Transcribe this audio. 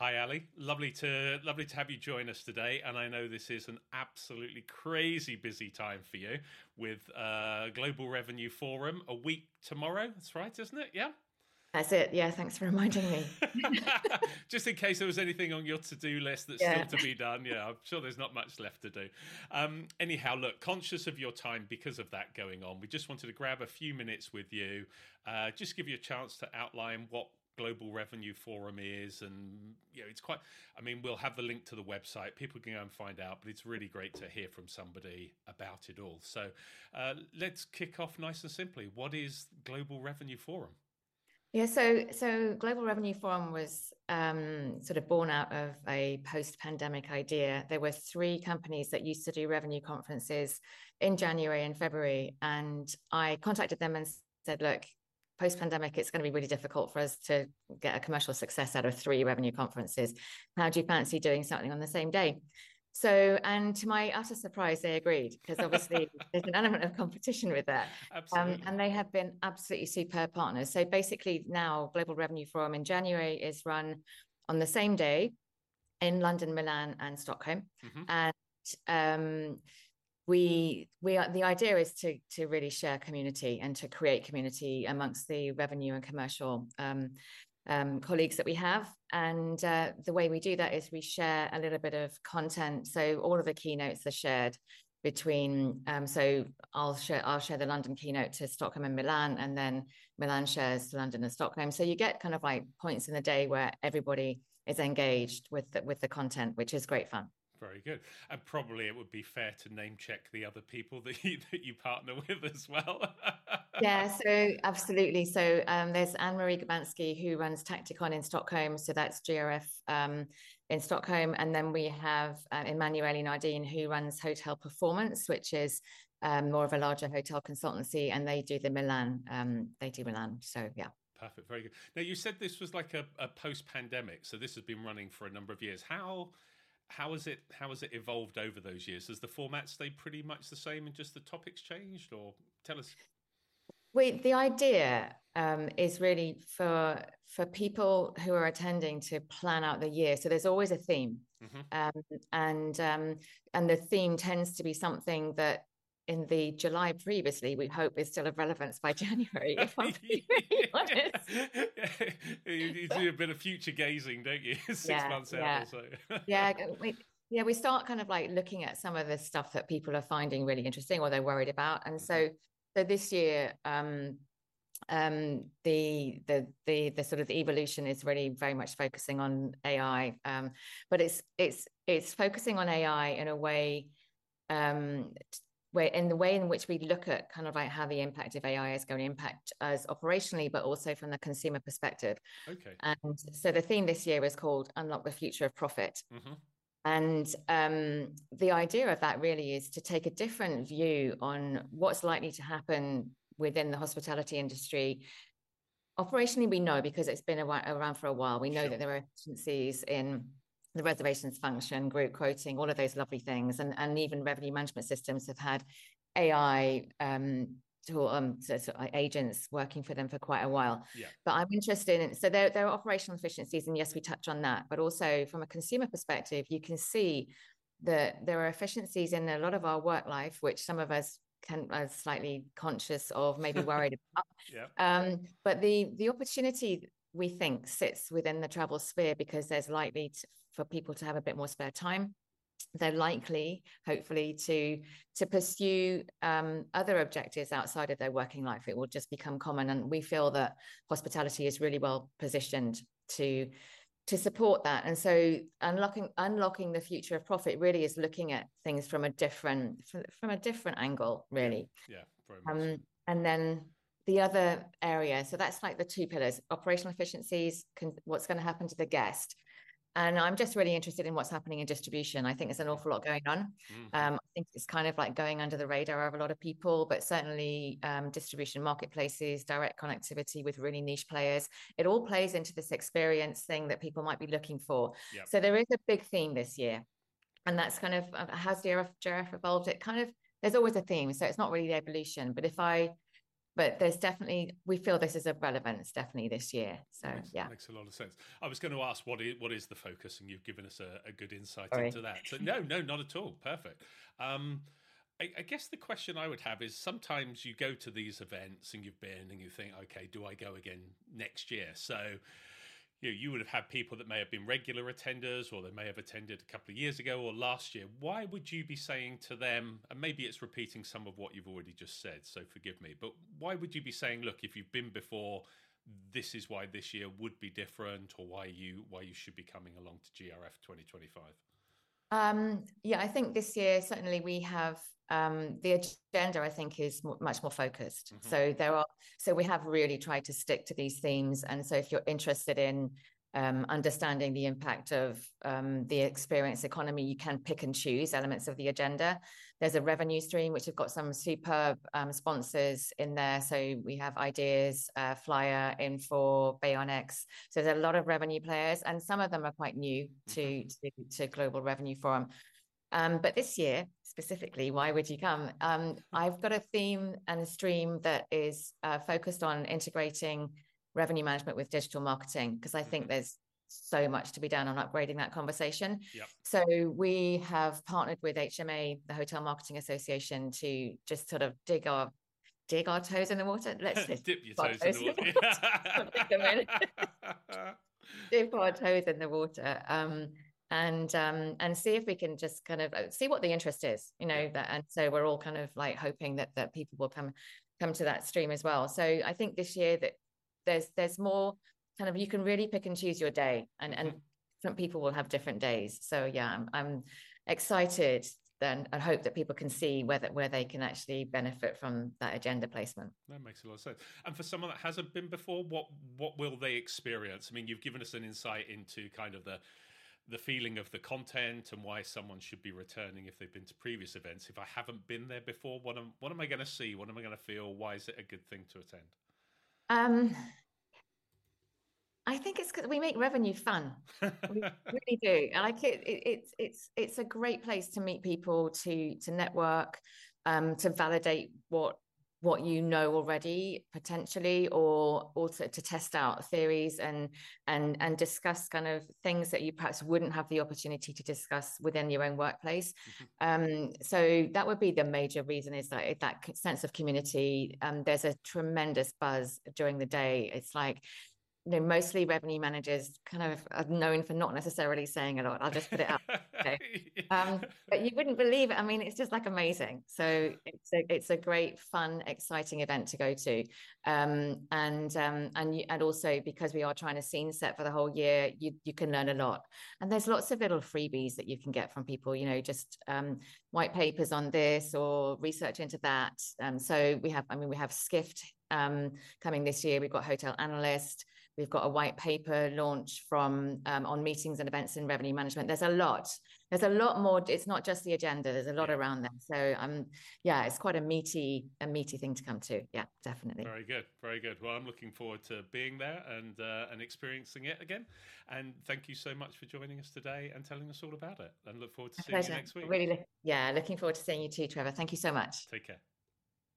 Hi, Ali. Lovely to have you join us today. And I know this is an absolutely crazy busy time for you with Global Revenue Forum a week tomorrow. That's right, isn't it? Yeah. That's it. Yeah, thanks for reminding me. Just in case there was anything on your to-do list that's still Yeah. to be done. Yeah, I'm sure there's not much left to do. Anyhow, look, conscious of your time because of that going on, we just wanted to grab a few minutes with you, just give you a chance to outline what Global Revenue Forum is, and it's quite. I mean, we'll have the link to the website. People can go and find out, but it's really great to hear from somebody about it all. So, let's kick off nice and simply. What is Global Revenue Forum? So Global Revenue Forum was sort of born out of a post-pandemic idea. There were three companies that used to do revenue conferences in January and February, and I contacted them and said, "Look, post-pandemic, it's going to be really difficult for us to get a commercial success out of three revenue conferences. How do you fancy doing something on the same day?" So, and to my utter surprise, they agreed because obviously there's an element of competition with that. Absolutely. And they have been absolutely superb partners. So basically now Global Revenue Forum in January is run on the same day in London, Milan, and Stockholm. Hmm. And um, we are the idea is to really share community and to create community amongst the revenue and commercial colleagues that we have. And the way we do that is we share a little bit of content. So all of the keynotes are shared between. So I'll share the London keynote to Stockholm and Milan, and then Milan shares to London and Stockholm. So you get kind of like points in the day where everybody is engaged with the content, which is great fun. Very good. And probably it would be fair to name check the other people that you partner with as well. Yeah, so absolutely. So there's Anne-Marie Gabansky who runs Tacticon in Stockholm. So that's GRF in Stockholm. And then we have Emanuele Nardin who runs Hotel Performance, which is more of a larger hotel consultancy. And they do Milan. So yeah. Perfect. Very good. Now, you said this was like a post-pandemic, so this has been running for a number of years. How has it evolved over those years? Has the format stayed pretty much the same and just the topics changed? Or tell us. The idea is really for people who are attending to plan out the year. So there's always a theme, Hmm. um, and um, and the theme tends to be something that in the July previously we hope is still of relevance by January. If I'm being really honest, You do a bit of future gazing, don't you? Six yeah, months out or yeah, so. yeah. We start kind of like looking at some of the stuff that people are finding really interesting or they're worried about, and Hmm. so this year. The sort of the evolution is really very much focusing on AI, but it's focusing on AI in a way where in the way in which we look at kind of like how the impact of AI is going to impact us operationally, but also from the consumer perspective. Okay. And so the theme this year is called Unlock the Future of Profit. Hmm. And the idea of that really is to take a different view on what's likely to happen within the hospitality industry. Operationally, we know because it's been around for a while. We know that Sure. there are efficiencies in the reservations function, group quoting, all of those lovely things, and even revenue management systems have had AI agents working for them for quite a while. Yeah. But I'm interested in so there are operational efficiencies, and yes, we touch on that. But also from a consumer perspective, you can see that there are efficiencies in a lot of our work life, which some of us can are slightly conscious of, maybe worried about. Yeah. But the opportunity we think sits within the travel sphere because there's likely for people to have a bit more spare time. They're likely, hopefully, to pursue other objectives outside of their working life. It will just become common, and we feel that hospitality is really well positioned to to support that. And so unlocking the future of profit really is looking at things from a different angle, Yeah. really. Yeah. Very much so. And then the other area, so that's like the two pillars: operational efficiencies, what's going to happen to the guest. And I'm just really interested in what's happening in distribution. I think there's an awful lot going on. Hmm. I think it's kind of like going under the radar of a lot of people, but certainly distribution marketplaces, direct connectivity with really niche players. It all plays into this experience thing that people might be looking for. Yeah. So there is a big theme this year. And that's kind of has GRF evolved? It kind of, there's always a theme. So it's not really the evolution. But if I but there's definitely, we feel this is of relevance definitely this year. So yeah. Makes a lot of sense. I was going to ask what is the focus, and you've given us a good insight Sorry. into that. So no, not at all. Perfect. I guess the question I would have is, sometimes you go to these events and you've been and you think, okay, do I go again next year? So you would have had people that may have been regular attenders, or they may have attended a couple of years ago or last year. Why would you be saying to them, and maybe it's repeating some of what you've already just said, so forgive me, but why would you be saying, look, if you've been before, this is why this year would be different, or why you should be coming along to GRF 2025? Yeah, I think this year certainly we have the agenda, I think, is much more focused. Mm-hmm. So we have really tried to stick to these themes. And so if you're interested in understanding the impact of the experience economy, you can pick and choose elements of the agenda. There's a revenue stream, which have got some superb sponsors in there. So we have Ideas, Flyer, Infor, Bayonex. So there's a lot of revenue players, and some of them are quite new to Global Revenue Forum. But this year, specifically, why would you come? I've got a theme and a stream that is focused on integrating revenue management with digital marketing, because I think there's so much to be done on upgrading that conversation. Yep. So we have partnered with HMA, the Hotel Marketing Association, to just sort of dig our toes in the water. Let's dip your toes in the water. Dip our toes in the water. And see if we can just kind of see what the interest is, that. And so we're all kind of like hoping that people will come to that stream as well. So I think this year that there's more kind of, you can really pick and choose your day, and different people will have different days. So yeah, I'm excited then, and hope that people can see where they can actually benefit from that agenda placement. That makes a lot of sense. And for someone that hasn't been before, what will they experience? I mean, you've given us an insight into kind of the feeling of the content and why someone should be returning if they've been to previous events. If I haven't been there before, what am I going to see? What am I going to feel? Why is it a good thing to attend? I think it's because we make revenue fun. We really do. And like it's a great place to meet people, to network, to validate what you know already potentially, or also to test out theories and discuss kind of things that you perhaps wouldn't have the opportunity to discuss within your own workplace. So that would be the major reason, is that sense of community. There's a tremendous buzz during the day. It's like, mostly revenue managers kind of are known for not necessarily saying a lot. I'll just put it out. But you wouldn't believe it. I mean, it's just like amazing. So it's a great, fun, exciting event to go to. And also, because we are trying to scene set for the whole year, you can learn a lot. And there's lots of little freebies that you can get from people, just white papers on this or research into that. So we have Skift coming this year. We've got Hotel Analyst. We've got a white paper launch on meetings and events in revenue management. There's a lot more. It's not just the agenda. There's a lot around that. So yeah, it's quite a meaty thing to come to. Yeah, definitely. Very good, very good. Well, I'm looking forward to being there and experiencing it again. And thank you so much for joining us today and telling us all about it. And look forward to seeing you next week. Really, looking forward to seeing you too, Trevor. Thank you so much. Take care.